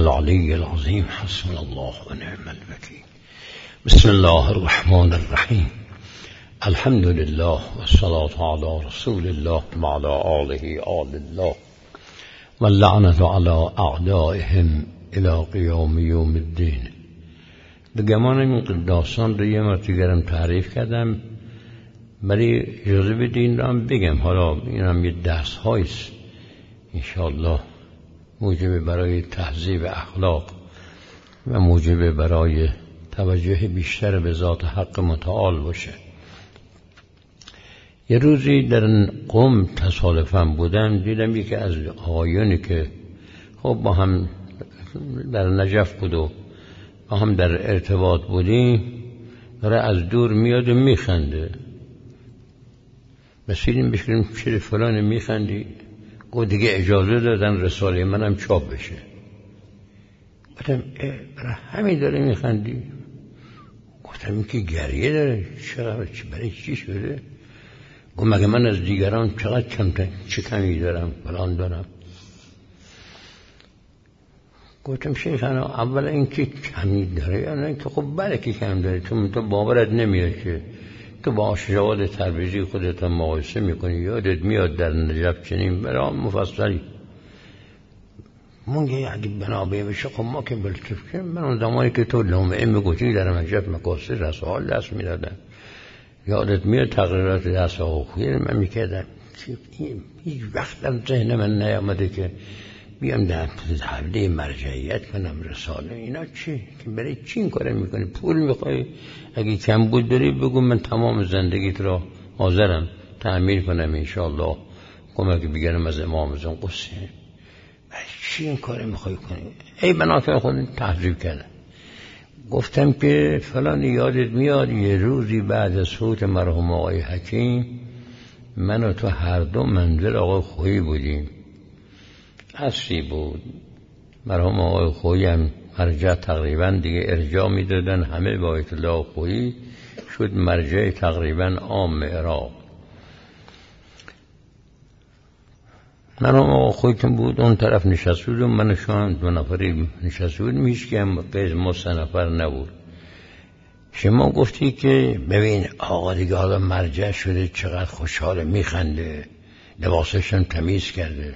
العلی العظیم حسبنا الله و نعم الوکیل. بسم الله الرحمن الرحیم. الحمد لله والصلاة علی رسول الله وعلى آله آل الله واللعنة على اعدائهم الى قیام یوم الدین. به گمان این داستان رو یه مرتبه تعریف کردم، ولی اجازه بدین رو هم بگم. حالا این هم یه درس هایست انشاءالله، موجب برای تهذیب اخلاق و موجب برای توجه بیشتر به ذات حق متعال باشه. یه روزی در قم تصادفاً بودم، دیدم یکی از آقایونی که خب با هم در نجف بود و با هم در ارتباط بودیم داره از دور میاد و میخنده. بسیدیم بشکریم چرا فلان میخندی؟ گفت دیگه اجازه دادن رساله منم چاپ بشه. گفتم برای همین داره میخندی؟ گفتم این که گریه داره، برای چی شده؟ گفت مگه من از دیگران چقدر چه کمی دارم فلان دارم. گفتم شیخانا اول این که کمی داره یا نه که خب بله که کم داره، تو باورت نمیاد که تو با آشجواد تبریزی خودت مقایسه میکنی. یادت میاد در نجف چنین برای مفصلی من اگه بنابه بشه خب ما که بلطف کنیم. من اون زمانی که تو لومعه میگوشی در نجف مکاسه رسال دست میدادن، یادت میاد تقریرات دست آقا خویی من میکردم. هیچ وقت در ذهن من نیامده که بیام در حوله مرجعیت کنم رساله. اینا چی؟ که برای چی این کاره میکنی؟ پول میخوای؟ اگه کم بود داری بگو من تمام زندگیت را حاضرم تعمیر کنم انشاءالله. کمک بگیرم از امام از اون قصه. برای چی این کاره میخوای کنی؟ ای بناکر خود تحضیب کردم. گفتم که فلان یادت میاد یه روزی بعد از فوت مرحوم آقای حکیم من و تو هر دو منزل آقای خویی بودیم. عصری بود. مرحوم آقای خویی هم مرجع تقریبا دیگه ارجاع میدادن، همه با بیت الله خویی شد مرجع تقریبا عام عراق. مرحوم آقای خویی که بود اون طرف نشسته بود و من شما دو نفری نشسته بود، هیچ که هم قیز ما 3 نفر نبود. شما گفتی که ببین آقا دیگه حالا مرجع شده، چقدر خوشحاله میخنده، لباسش هم تمیز کرده.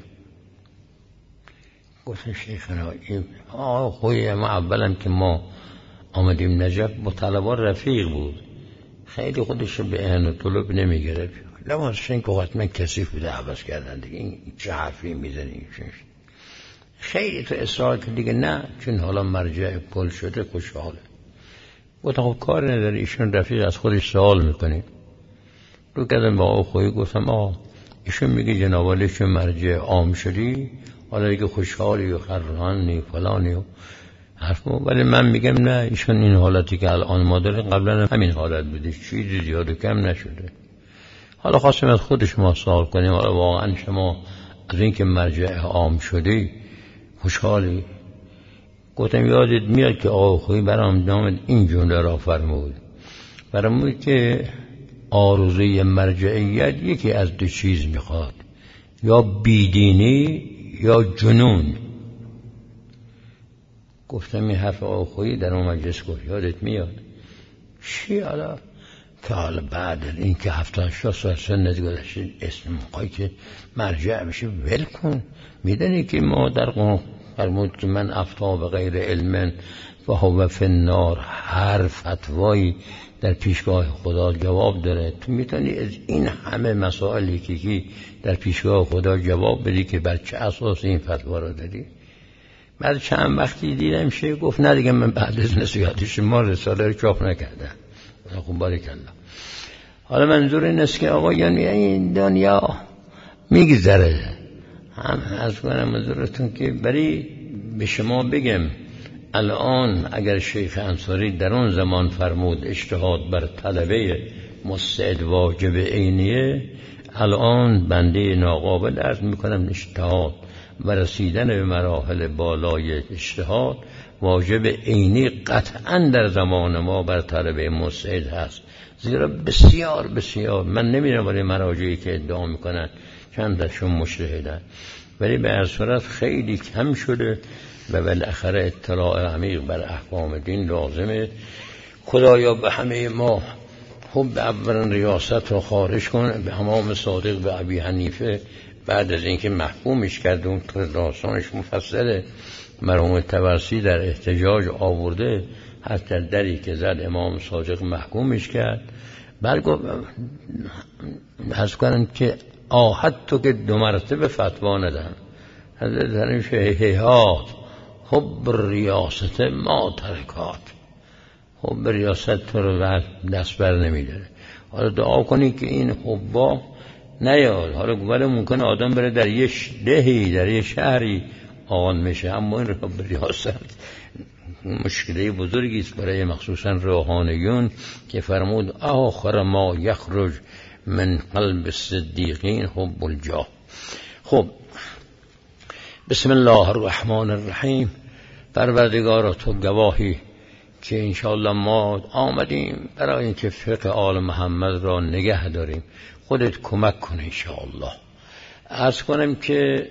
گفتم شیخنا این آقا خویی ما اولم که ما آمدیم نجف با طلبا رفیق بود، خیلی خودش رو به اهن طلب نمیگرفت. لباسش این که حتما کثیف بوده عوض کردن دیگه. این چه حرفی میزنی؟ خیلی تو اصرار که دیگه نه چون حالا مرجع کل شده خوشحاله. گفتم خب کار نداره، ایشون رفیق از خودش سوال میکنه. رو کردم با آقا خویی گفتم آقا ایشون میگه جناب عالی چون مرجع عام شدی حالا دیگه خوشحالی و خرحانی فلانی و حرفو، ولی من میگم نه ایشون این حالتی که الان ما داره قبلا همین حالت بوده، چیزی زیاد و کم نشده. حالا خواستیم از خود شما سوال کنیم حالا واقعا شما از این که مرجع عام شدی خوشحالی؟ گفتم یادت میاد که آقا خویی برام نامد این جمله را فرمود که آرزوی مرجعیت یکی از دو چیز میخواد، یا بیدینی یا جنون. گفتم این حرف آقا خویی در اون مجلس گفت یادت میاد؟ چی حالا؟ که حالا بعد این که 76 سال سنت گذشته اسم موقعی که مرجع بشه ول کن. میدونی که ما در قرآن فرمود که من افتاء بغیر علم و هو فی النار، هر فتوایی در پیشگاه خدا جواب داره. تو میتونی از این همه مسائلی که در پیشگاه خدا جواب بدی که بر چه اساس این فتوا رو دادی؟ بعد چند وقتی دیدم شیخ گفت نه دیگه من بعد از نصیحت شما رساله رو چاپ نکردم. خب بارکالله. حالا منظور این است که آقا یعنی این دنیا میگذره. هم از کنم منظورتون که برای به شما بگم الان اگر شیخ انصاری در اون زمان فرمود اجتهاد بر طلبه مستعد واجب عینیه، الان بنده ناقابل عرض میکنم اجتهاد و رسیدن به مراحل بالای اجتهاد واجب عینی قطعا در زمان ما بر طلبه مستعد هست. زیرا بسیار من نمیدونم برای مراجعی که ادعا میکنن چند درشون مجتهدن، ولی به هر صورت خیلی کم شده و بالاخره اطلاع عمیق بر احکام دین لازمه. خدایا به همه ما خب اولا ریاست رو خارج کن. به امام صادق به ابی حنیفه بعد از اینکه محکومش کرد، اون داستانش مفصله، مرحوم طبرسی در احتجاج آورده، حتی دری که زد امام صادق محکومش کرد. بعد گفت حس کنم که آهد تو که 2 مرتبه فتوا ندن. حضرت هنوشه هیهات حب ریاست ما ترکات، حب ریاست تو رو دست بر نمیداره. حالا دعا کنی که این حبا نیاد. حالا ولی ممکنه آدم بره در یه دهی در یه شهری آن میشه، اما این حب ریاست مشکلی بزرگی است برای مخصوصا روحانیون که فرمود آخر ما یخرج من قلب الصدیقین حب الجاه. خب بسم الله الرحمن الرحیم. پروردگارا تو گواهی که انشاءالله ما آمدیم برای اینکه فقه آل محمد را نگه داریم، خودت کمک کن انشاءالله. عرض کنم که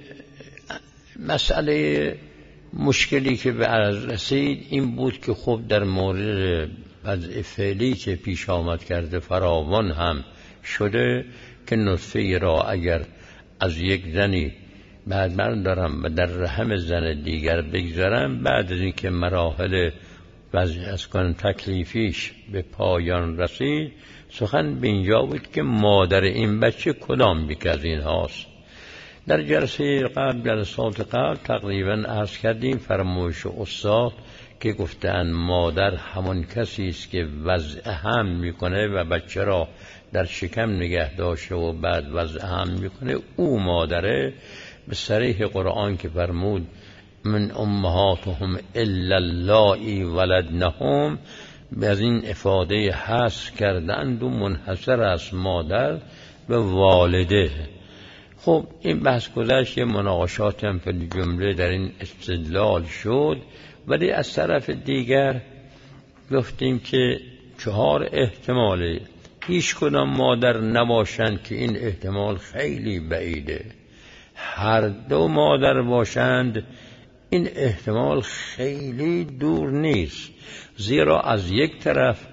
مسئله مشکلی که به عرض رسید این بود که خب در مورد وضع فعلی که پیش آمد کرده فراوان هم شده که نطفه را اگر از یک زنی بعد من دارم و در رحم زن دیگر بگذارم، بعد از اینکه مراحل وضع از کن تکلیفیش به پایان رسید، سخن به اینجا بود که مادر این بچه کدام یک از این هاست. در جلسه قبل، جلسات قبل تقریبا عرض کردیم فرمایش استاد که گفتن مادر همون کسی است که وضع حمل میکنه و بچه را در شکم نگه داشته و بعد وضع حمل میکنه، او مادره. به صریح قرآن که فرمود من امهاتهم الا اللائي ولدنهم، از این افاده حذف کردند و منحصر از مادر به والده. خب این بحث گذشت، یه مناقشات هم فی جمله در این استدلال شد، ولی از طرف دیگر گفتیم که 4 احتماله، هیچ کدام مادر نباشند که این احتمال خیلی بعیده. هر 2 مادر باشند این احتمال خیلی دور نیست، زیرا از یک طرف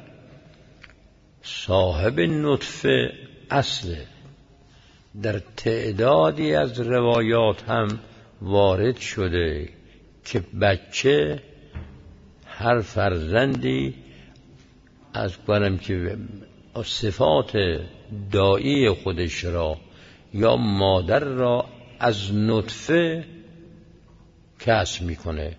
صاحب نطفه اصله. در تعدادی از روایات هم وارد شده که بچه هر فرزندی از کنم که صفات دایی خودش را یا مادر را از نطفه کسب میکنه.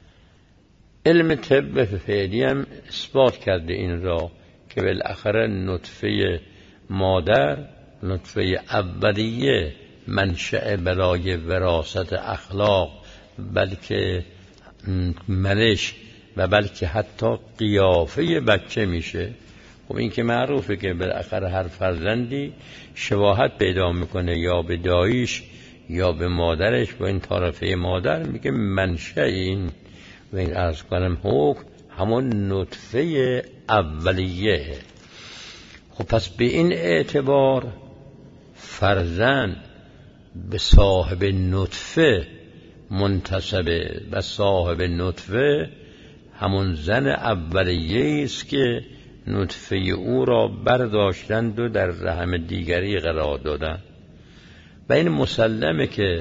علم طب فعلی هم اثبات کرده این را که بالاخره نطفه مادر، نطفه اولیه، منشأ برای وراثت اخلاق، بلکه منش و بلکه حتی قیافه بچه میشه. خب این که معروفه که بالاخره هر فرزندی شباهت پیدا میکنه یا به داییش یا به مادرش، با این طرفه مادر میگه منشأ این و این عرض کنم حکم همون نطفه اولیه. خب پس به این اعتبار فرزند به صاحب نطفه منتسبه و صاحب نطفه همون زن اولیه است که نطفه او را برداشتند و در رحم دیگری قرار دادند. و این مسلمه که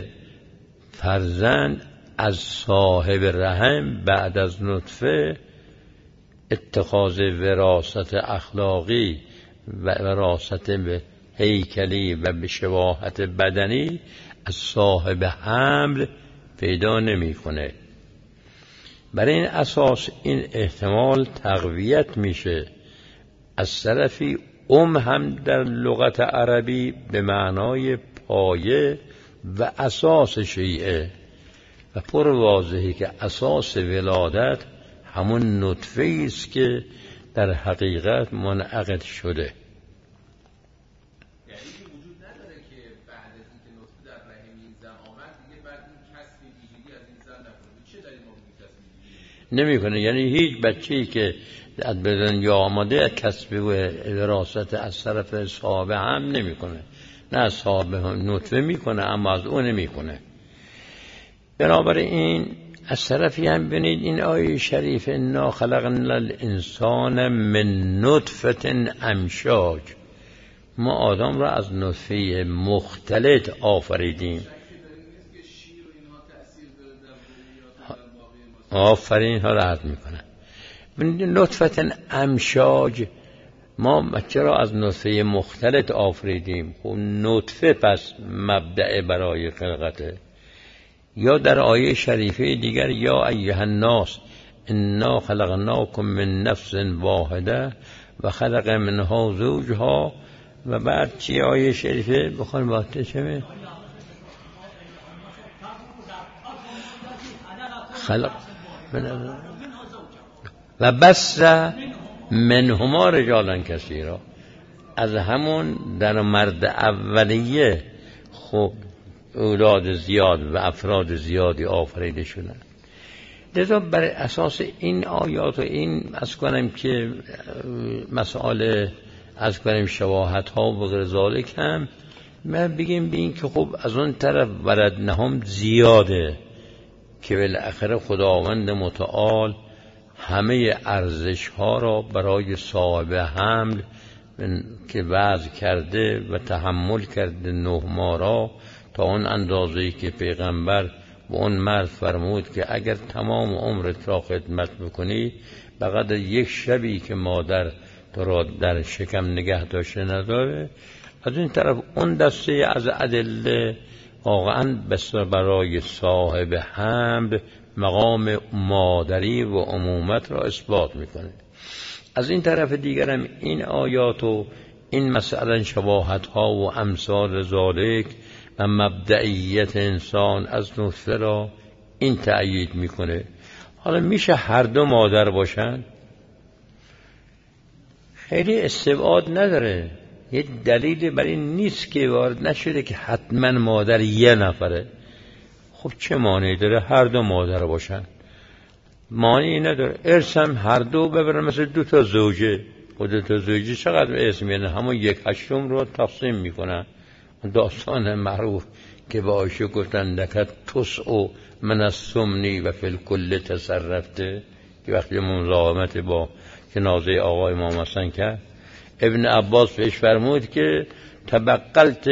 فرزند از صاحب رحم بعد از نطفه اتخاذ وراثت اخلاقی و وراثت هیکلی و به شباهت بدنی از صاحب حمل پیدا نمی کنه. برای این اساس این احتمال تقویت میشه. از طرفی هم در لغت عربی به معنای پایه و اساس شیعه و پر واضحی که اساس ولادت همون نطفه است که در حقیقت منعقد شده. نمیکنه، یعنی هیچ بچه‌ای که به دنیا آمده کسب وراثت از طرف صاحب هم نمیکنه. نه صاحب نطفه میکنه اما از اون نمیکنه. بنابراین از طرفی هم ببینید این آیه شریف انا خلقنا الانسان من نطفه امشاج، ما آدم را از نطفه مختلط آفریدیم. آفرین ها را عرض میکنن من نطفه امشاج، ما بچه را از نطفه مختلط آفریدیم. خب نطفه پس مبدأ برای خلقته. یا در آیه شریفه دیگر یا ایها الناس انا خلقناکم من نفس واحده و خلق منها زوجها، و بعد چی آیه شریفه بخوان باته چه خلق و بس منهما رجالا کثیرا، از همون در مرد اولیه خب اولاد زیاد و افراد زیادی آفریده شدند. لذا بر اساس این آیات و این از کنم که مسائل از کنم شواهت ها و غیر ذالک هم ما بگیم به این که خب از اون طرف ولدنهم زیاده که بالاخره خداوند متعال همه ارزش ها را برای صاحب حمل که وضع کرده و تحمل کرده 9 ماه را تا اون اندازه‌ای که پیغمبر و اون مرد فرمود که اگر تمام عمرت را خدمت بکنی بقدر یک شبی که مادر تو را در شکم نگه داشته نداره. از این طرف اون دسته از ادله واقعا بس برای صاحب حمل مقام مادری و امومت را اثبات میکنه. از این طرف دیگرم این آیات و این مثلا شباهت ها و امثال ذالک و مبدئیت انسان از نطفه را این تأیید میکنه. حالا میشه هر دو مادر باشن؟ خیلی استبعاد نداره، یه دلیل برای این نیست که وارد نشده که حتما مادر یه نفره. خب چه مانعی داره هر دو مادر باشن؟ مانعی نداره. ارث هم هر دو ببرن مثل 2 تا زوجه. و 2 تا زوجه چقدر اسم میانه همون 1/8 رو تقسیم میکنن. داستان معروف که با عایشه گفتن لکت تسع من السمنی و فی الکل تصرفته، که وقتی مزاحمت با جنازه آقای امام حسن کرد ابن عباس بهش فرمود که تبقلت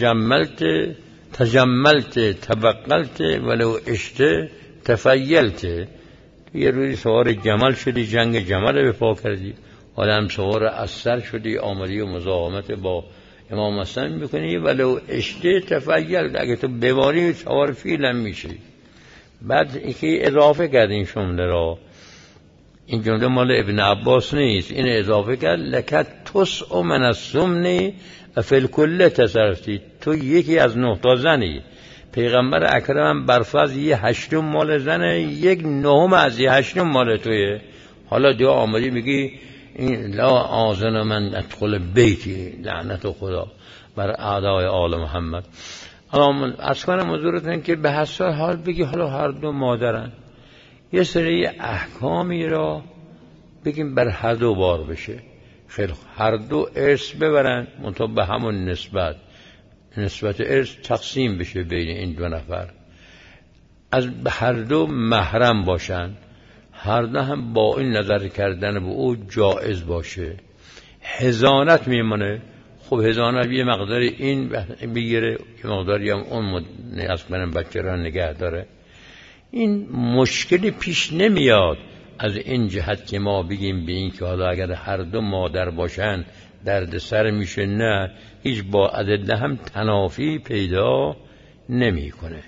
تبقلت ولو عشت تفیلت. یه روزی سوار جمل شدی، جنگ جمل به پا کردی، حالا هم سوار اسر شدی آمدی و مزاحمت با امام حسن میکنی، ولو عشت تفیلت، اگه تو بباری سوار فیل هم میشی. بعد اینکه اضافه کرد این جمله را، این جمله مال ابن عباس نیست، این اضافه کرد لکت تسع من السمن و فی الکل تصرفتی، تو یکی از 9 تا زنی. پیغمبر اکرم برفض 1/8 مال زنه، 1/9 از 1/8 مال تویه. حالا دیگه آمدی میگی این لا آذن من ادخل بیتی، لعنت خدا بر اعدای آل محمد. حالا از کنم حضورتون که به حساب حال بگی حالا هر دو مادرن، یه سری احکامی را بگیم بر هر دو بار بشه. خیلی هر دو ارث ببرن منطقه به همون نسبت ارث تقسیم بشه بین این 2 نفر. از هر دو محرم باشن، هر دو هم با این نظر کردن به او جائز باشه. حضانت میمونه. خب حضانت یه مقدار این بگیره، یه مقداری هم اون از من بچه را نگه داره. این مشکلی پیش نمیاد از این جهت که ما بگیم به این که حالا اگر هر دو مادر باشن درد سر میشه. نه، هیچ با ادله هم تنافی پیدا نمیکنه.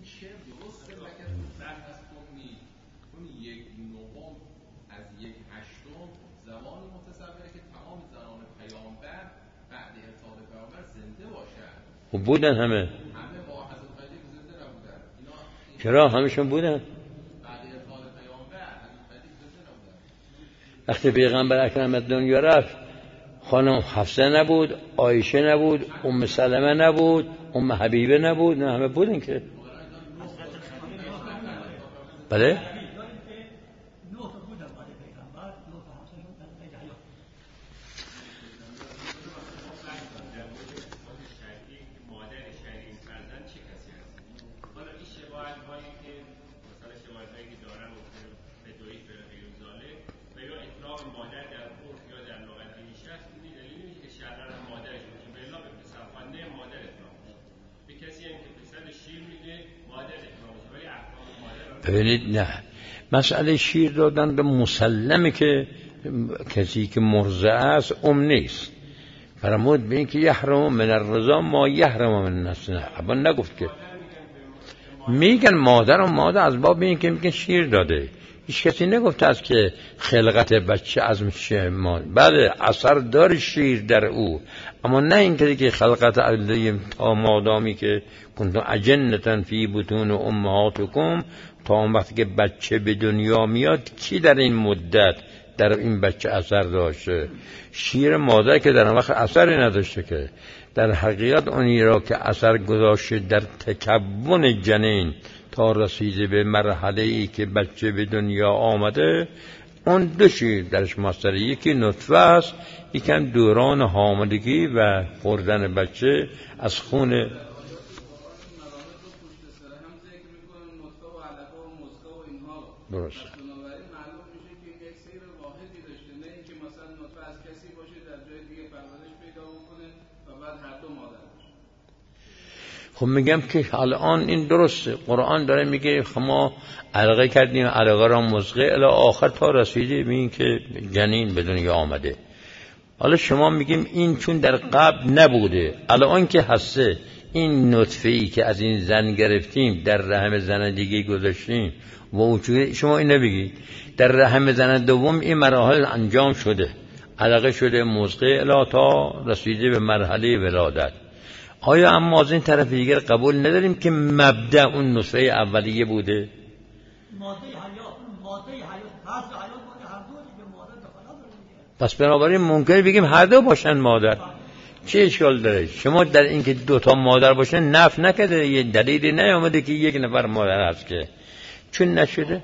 و بودن همه چرا همشون بودن؟ وقتی پیغمبر اکرم دنیا رفت خانم حفصه نبود، عایشه نبود، ام سلمه نبود، ام حبیبه نبود، نه همه بودن که. بله؟ دویی به غیر ذالک و یا اطلاق مادر در عرف یا در لغت این شخص این دلیل نیست که شرر مادرش باشه به الا به پسرخوانده مادر اطلاق باشه. به کسی هم که پسر شیر میده مادر اطلاق باشه ولی احکام مادر ببینید نه مسئله شیر دادن به مسلمه که کسی که مرضع است نیست. فرمود به این که یحرم من الرضا ما یحرم من النسل. اما نگفت که میگن مادر و مادر از باب این که میگن شیر داده. هیچ کسی نگفته است که خلقت بچه از میشه مادر. بله اثر داره شیر در او، اما نه این که خلقت تا مادامی که کنتم اجنة فی بطون امهاتکم، تا اون وقتی که بچه به دنیا میاد کی در این مدت در این بچه اثر داشته؟ شیر مادر که در اون وقت اثری نداشته. که در حقیقت اونی را که اثر گذاشته در تکون جنین تا رسیده به مرحله ای که بچه به دنیا آمده، اون دو شیر درش مستره، یکی نطفه است، یکی هم دوران حاملگی و خوردن بچه از خون. درست. بنابراین معلوم میشه که یک سیر واحدی داشته، نه اینکه مثلا نطفه از کسی باشه در جای دیگه پرورش پیدا بکنه و بعد هر دو مادر باشه. خب میگم که الان این درسته، قرآن داره میگه ما علقه کردیم، علقه را مزغه الی آخر تا رسیده به این که جنین به دنیا آمده. حالا شما میگیم این چون در قبل نبوده، الان که هسته، این نطفه‌ای که از این زن گرفتیم در رحم زن دیگه گذاشتیم و شما این نبگید در رحم زن دوم این مراحل انجام شده، علقه شده، مزغه الی تا رسیده به مرحله ولادت. آیا اما از این طرف دیگر قبول نداریم که مبدأ اون نطفه اولیه بوده؟ پس بنابراین ممکنه بگیم هر دو باشن مادر. چه اشکال داره؟ شما در این که دو تا مادر باشن نفی نکرده، یه دلیلی نیامده که یک نفر مادر هست که چون نشده؟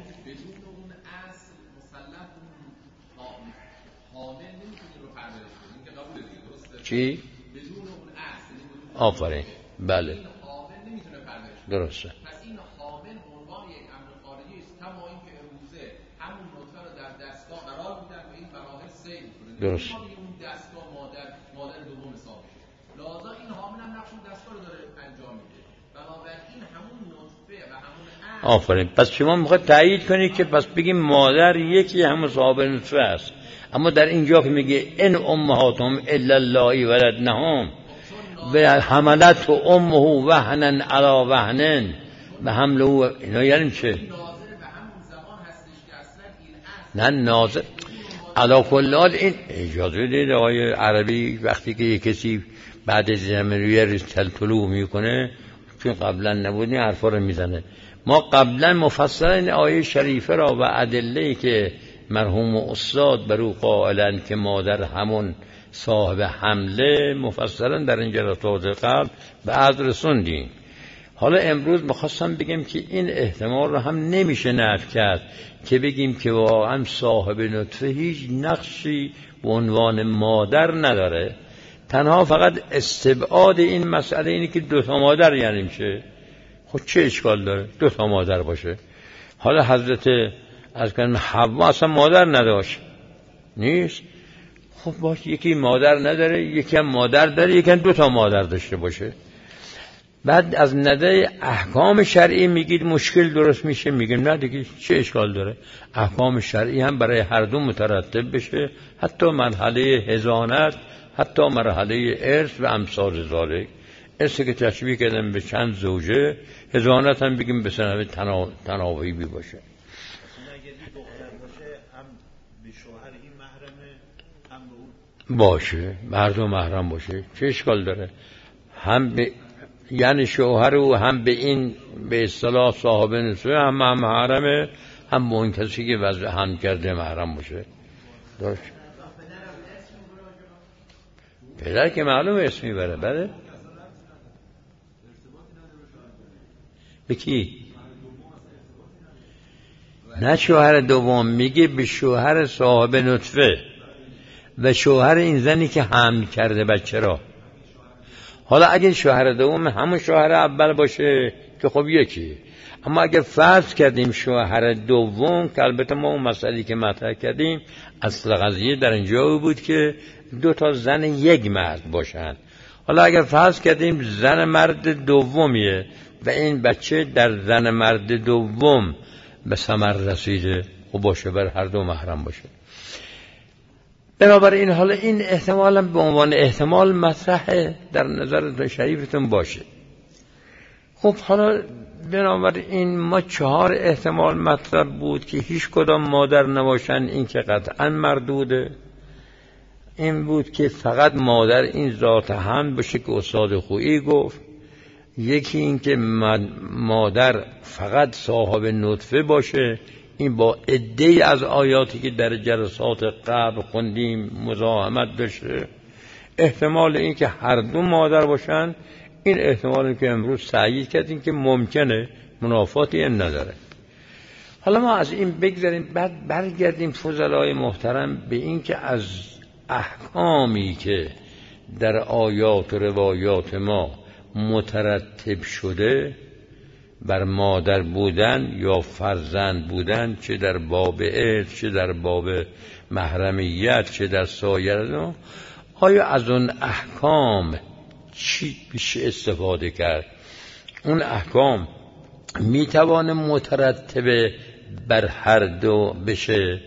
چی؟ آفرین. بله درسته. پس این حامل عنوان یک امر خارجی است، کما اینکه امروزه همون نطفه رو در دستگاه قرار میدن و این مراحل سیر میکنه. درست. اون دستگاه مادر دوم حساب میشه. لذا این حامل هم نقش اون دستگاه رو داره انجام میده. بنابراین همون نطفه و همون آفرین. پس شما میخواید تایید کنید که پس بگیم مادر یکی همون صاحب نطفه است، اما در اینجا که میگه ان امهاتهم الا اللائی ولدنهم و حملت و امه وهنا علی وهن به حمل او، اینا یعنی چه؟ نه ناظر علی کل حال. این اجازه دید آقای عربی وقتی که یک کسی بعد از زمینوی طلوع میکنه، چون قبلا نبودی حرفا رو میزنه. ما قبلا مفصلا این آیه شریفه را و ادله‌ای که مرحوم استاد برو قائلن که مادر همون صاحب حمله مفصلا در این جلسات قبل به عرض رسوندیم. حالا امروز میخواستم بگم که این احتمال رو هم نمیشه نفی کرد که بگیم که واقعا صاحب نطفه هیچ نقشی به عنوان مادر نداره، تنها فقط استبعاد این مسئله اینه که دو تا مادر یعنی میشه. خب چه اشکال داره دو تا مادر باشه؟ حالا حضرت از کنم حوا اصلا مادر نداشت نیست، خب باشه یکی مادر نداره، یکی هم مادر داره، یکی هم دو تا مادر داشته باشه. بعد از نظر احکام شرعی میگید مشکل درست میشه، میگیم نه دیگه چه اشکال داره، احکام شرعی هم برای هر دو مترتب بشه، حتی مرحله حضانت، حتی مرحله ارث و امثال ذالک. ارث که تشبیه کردن به چند زوجه، حضانت هم بگیم به سنوی تناوبی باشه. باشه مردم محرم باشه، چه اشکال داره؟ هم به یعنی شوهر او هم به این به اصطلاح صاحب نطفه هم محرمه، هم به اون کسی که وضع هم کرده محرم باشه. درست. پدر که معلوم اسمی بره. بله به کی؟ نه شوهر دوم، میگه به شوهر صاحب نطفه و شوهر این زنی که حمل کرده بچه را. حالا اگه شوهر دوم همون شوهر اول باشه که خب یکی. اما اگر فرض کردیم شوهر دوم، که البته ما اون مسئله که مطرح کردیم اصل قضیه در اینجا بود که 2 زن 1 مرد باشن. حالا اگر فرض کردیم زن مرد دومیه و این بچه در زن مرد دوم به ثمر رسیده، خب باشه بر هر دو محرم باشه. بنابراین حالا این احتمالا به عنوان احتمال مطرحه در نظر شریفتون باشه. خب حالا بنابراین ما 4 احتمال مطرح بود که هیچ کدام مادر نباشن، این که قطعا مردوده. این بود که فقط مادر این ذات حمل باشه که استاد خویی گفت. یکی این که مادر فقط صاحب نطفه باشه، این با عده‌ای از آیاتی که در جلسات قبل خوندیم مزاحمت داشته. احتمال این که هر دو مادر باشن، این احتمالی که امروز تأیید کردیم که ممکنه، منافاتی نداره. حالا ما از این بگذاریم، بعد برگردیم فضلای محترم به این که از احکامی که در آیات و روایات ما مترتب شده بر مادر بودن یا فرزند بودن، چه در باب ارث، چه در باب محرمیت، چه در سایر، آیا از اون احکام چی بشه استفاده کرد؟ اون احکام میتوانه مترتب بر هر دو بشه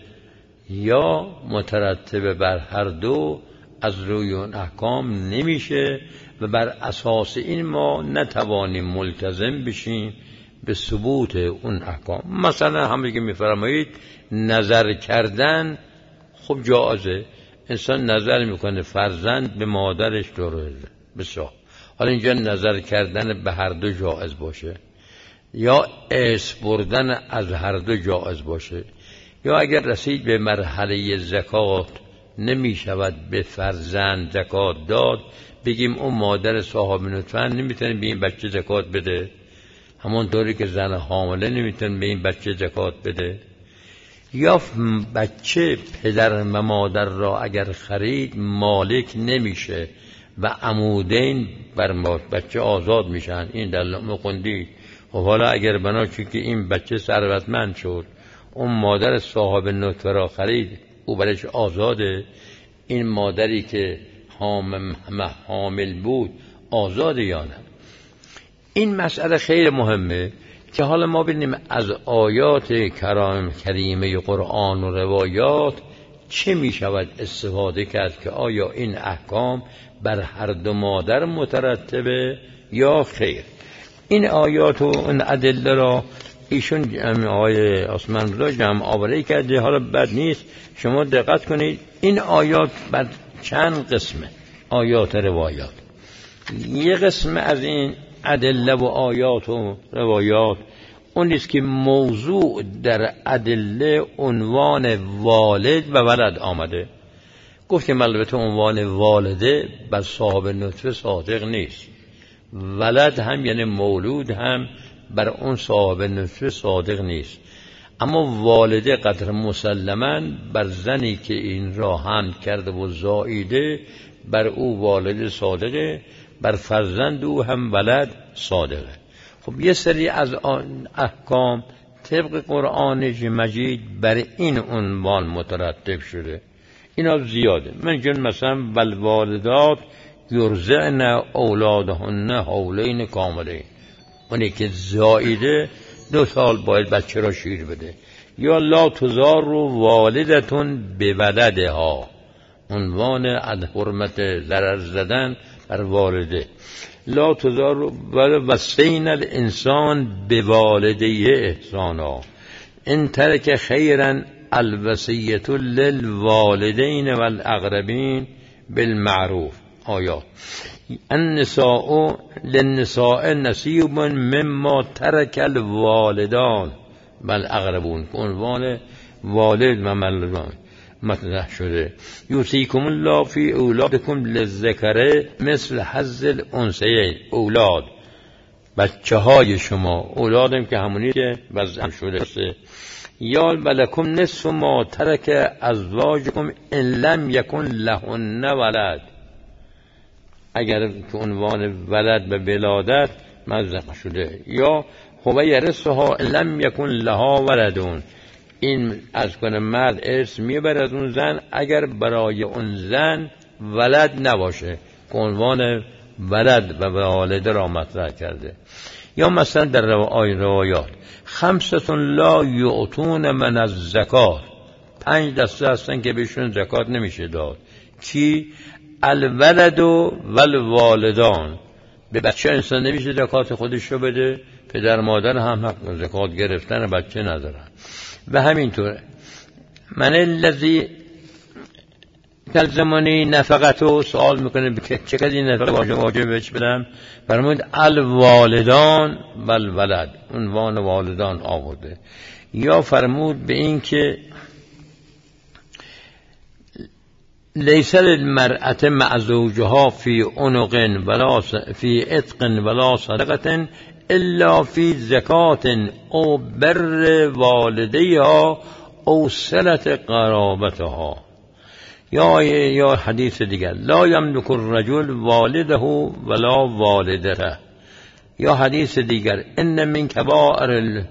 یا مترتب بر هر دو از روی اون احکام نمیشه و بر اساس این ما نتوانیم ملتزم بشیم به ثبوت اون احکام. مثلا همه که میفرمایید نظر کردن، خب جایزه، انسان نظر میکنه فرزند به مادرش درسته، بسیار. حالا اینجا نظر کردن به هر دو جایز باشه یا ارث بردن از هر دو جایز باشه، یا اگر رسید به مرحله زکات نمی شود به فرزند زکات داد، بگیم اون مادر صاحب نطفه نمیتونه به این بچه زکات بده، همونطوری که زن حامله نمیتونه به این بچه زکات بده. یا بچه پدر و مادر را اگر خرید مالک نمیشه و عمودین بر بچه آزاد میشن، این در لقمه خوندید. و حالا اگر بناچه که این بچه ثروتمند شد، اون مادر صاحب نطفه را خرید، او برش آزاده، این مادری که حامل بود آزاده یا نه؟ این مسئله خیلی مهمه که حالا ما ببینیم از آیات کریمه قرآن و روایات چه می شود استفاده کرد که آیا این احکام بر هر دو مادر مترتبه یا خیر. این آیات و این ادله را ایشون آقای عثمان رضا جمع آوری کرده. حالا بد نیست شما دقت کنید، این آیات بر چند قسمه، آیات روایات. یه قسم از این ادله و آیات و روایات اون نیست که موضوع در ادله عنوان والد و ولد آمده. گفتیم البته عنوان والده بر صاحب نطفه صادق نیست، ولد هم یعنی مولود هم بر اون صاحب نطفه صادق نیست، اما والده قدر مسلماً بر زنی که این را حمل کرده و زاییده بر او والد صادقه، بر فرزند او هم ولد صادقه. خب یه سری از احکام طبق قرآن مجید بر این عنوان مترتب شده، اینا زیاده. من جن مثلا والوالدات یرضعن اولادهن حولین کاملین، اونی که زاییده 2 سال باید بچه را شیر بده. یا لا تضار والدتون به ولدها، عنوان از حرمت ضرر زدن بر والده. لا تضار وصین الانسان به والده احسانا ان ترک خیرا الوصیة للوالدین والاقربین بالمعروف. آیات النساء للنساء نصیب مما ترک الوالدان والاقربون، عنوان والد و ملدان مطرح شده. یوصیکم الله فی اولادکم للذکر مثل حظ الانثیین، اولاد بچه های شما، اولادم که همونی که وضع شده است. یا ولکم نصف ما ترک ازواجکم ان لم یکن لهن ولد، اگر که عنوان ولد به ولادت مزق شده، یا هو یرثها لم یکن لها ولدون، این از کنه مرد ارث میبره از اون زن اگر برای اون زن ولد نباشه، که عنوان ولد و والده را مطرح کرده. یا مثلا در روایات 5 لا یعطون من الزکات، 5 دسته هستن که بهشون زکات نمیشه داد. کی؟ الولد و الوالدان، به بچه انسان نمیشه زکات خودش رو بده، پدر مادر هم حق زکات گرفتن بچه ندارن. و همینطوره من الذی تلزمانی نفقتو، سوال میکنه چه کسی نفقه واجب بهش بدم؟ فرمود الوالدان و الولد، عنوان والدان آورده. یا فرمود به این که لیس للمرأة مع زوجها فی عنق ولا فی عتق ولا صدقة الا فی زکات او بر والدیها او صلة قرابتها. یا حدیث دیگر لا یملک الرجل والده ولا والدته. یا حدیث دیگر ان من کبائر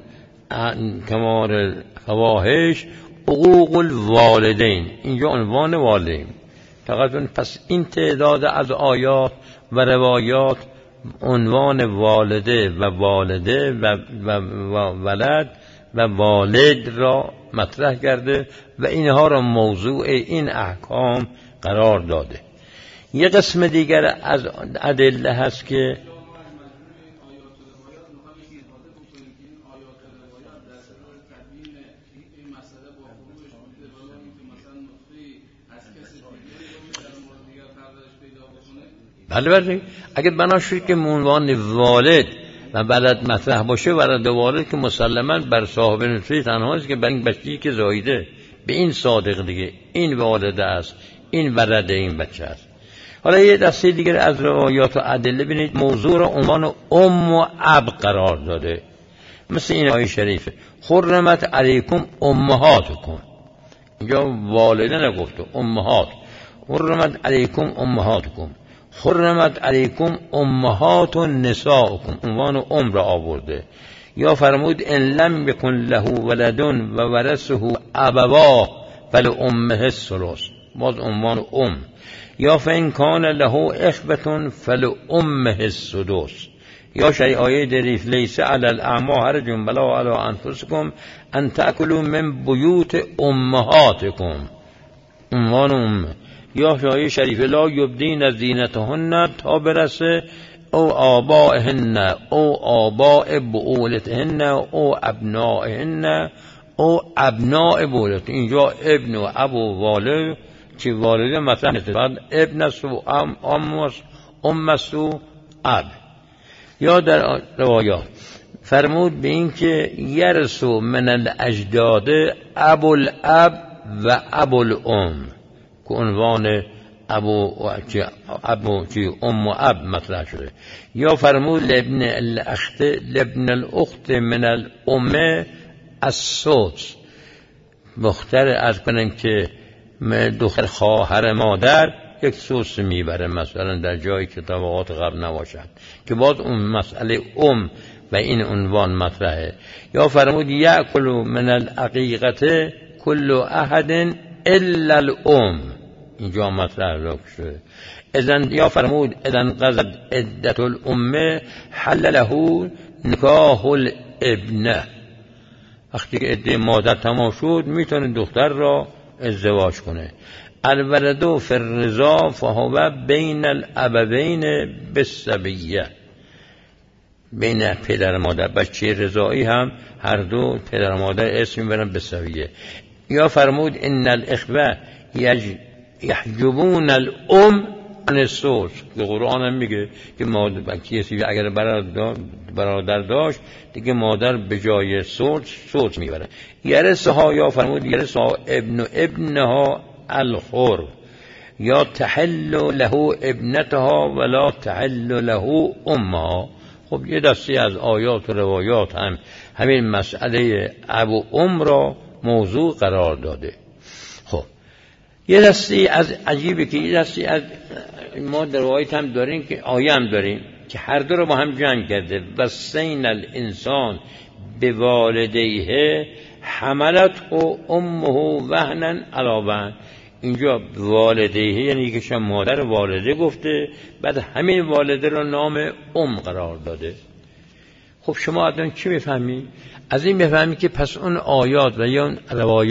الفواحش حقوق الوالدین، اینجا عنوان والدین فقط. پس این تعداد از آیات و روایات عنوان والده و والده و ولد و والد را مطرح کرده و اینها را موضوع این احکام قرار داده. یه قسم دیگر از ادله هست که بله اگر بنا شد که عنوان والد و ولد مطرح باشه، ولد و والد که مسلماً بر صاحب نطفه تنهاست که بر این بچه‌ای که زایده به این صادق دیگه، این والده است، این ولد این بچه است. حالا یه دسته دیگر از روایات و ادله ببینید موضوع را عنوان ام و اب قرار داده، مثل این آیه شریفه حرمت علیکم امهاتکم، اینجا والده نگفته امهات، حرمت علیکم امهاتکم، حرمت علیکم امهات نساءکم، عنوان ام را آورده. یا فرمود ان لم یکن له ولد و ورثه ابواه فلامه الثلث، باز عنوان ام. یا فان کان له اخوة فلامه السدس. یا آیه دریف لیس علی الاعمی حرج ولا علی انفسکم ان تاکلوا من بیوت امهاتکم، عنوان ام. یا آیه شریفه لا یبدین زینتهن تا برسه او آبائهن او آباء بعولتهن او ابنائهن او ابناء بعولت. اینجا ابن و اب و والد چی والده مثلا بعد ابن است و ام است و اب. یا در روایات فرمود به این که یرثو من الاجداد ابو الاب و ابو الام، که عنوان ابو چی ام و اب مطرح شده. یا فرمود لابن الاخت من الام السدس، مختار از کنن که دختر خواهر مادر یک سدس میبره مثلا در جایی که طبقات قبل نباشد، که باز اون مسئله ام و این عنوان مطرحه. یا فرمود یأکل من العقیقه کل احد الا الام، اینجا مطرح شده. یا فرمود اذن قضت عدت الام حل له نکاح الابنه، وقتی که عده مادر تمام شد میتونه دختر را ازدواج کنه. الولد فی الرضا فهو بین الابوین بالسبیه، بین پدر مادر بچه رضایی هم هر دو پدر مادر اسم میبرن بالسبیه. یا فرمود ان الاخوه یحجبون الام عن السدس، که قرآن هم میگه که مادر کسی اگر برادر داشت دیگه مادر به جای سدس میبره. یرثها، یا فرمود یرثها ابن ابنها الخر، یا تحل له ابنتها ولا تحل له امها. خب یه دستی از آیات و روایات هم همین مسئله ابو ام را موضوع قرار داده. خب یه دستی از عجیبه که یه دستی از ما در روایت هم داریم که آیه هم داریم که هر دو رو با هم جمع کرده و سین الانسان به والدیه حملت و امه وهنا علی وهن. اینجا والدیه یعنی یکیش مادر والده گفته، بعد همین والده رو نام قرار داده. خب شما الان چی میفهمی؟ از این میفهمی که پس اون آیات و یا اون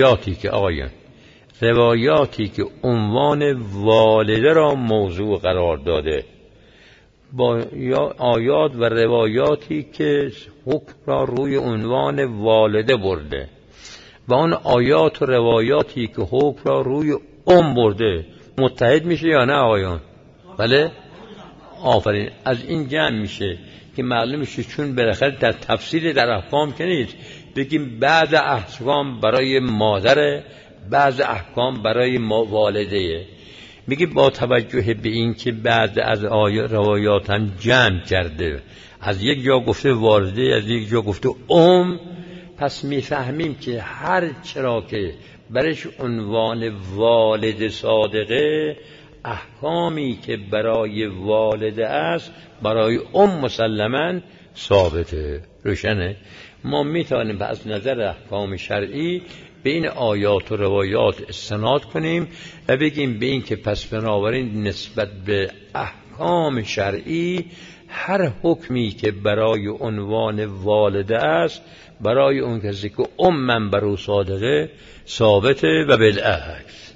روایاتی که عنوان والده را موضوع قرار داده با یا آیات و روایاتی که حکم را روی عنوان والده برده و اون آیات و روایاتی که حکم را روی برده متحد میشه یا نه آقایان؟ بله؟ آفرین. از این جمع میشه که معلوم میشه چون بالاخره در تفصیل در احکام که نیست بگیم بعض احکام برای مادر، بعض احکام برای والده. میگه با توجه به این که بعد از روایات هم جمع کرده، از یک جا گفته والده، از یک جا گفته پس میفهمیم که هر چرا که برش عنوان والد صادقه، احکامی که برای والده است برای مسلماً ثابته. روشنه؟ ما میتونیم از نظر احکام شرعی به این آیات و روایات استناد کنیم و بگیم به این که پس بنابراین نسبت به احکام شرعی هر حکمی که برای عنوان والده است برای اون کسی که من بر او صادقه ثابته و بالعکس.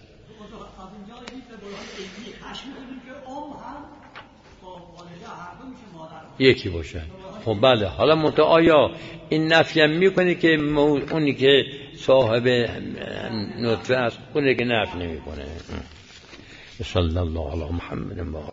یکی باشه. خب بله. حالا منتها آیا این نفی هم میکنه که اونی که صاحب نطفه است اونی که نفی نمیکنه؟ صلی الله علی محمد و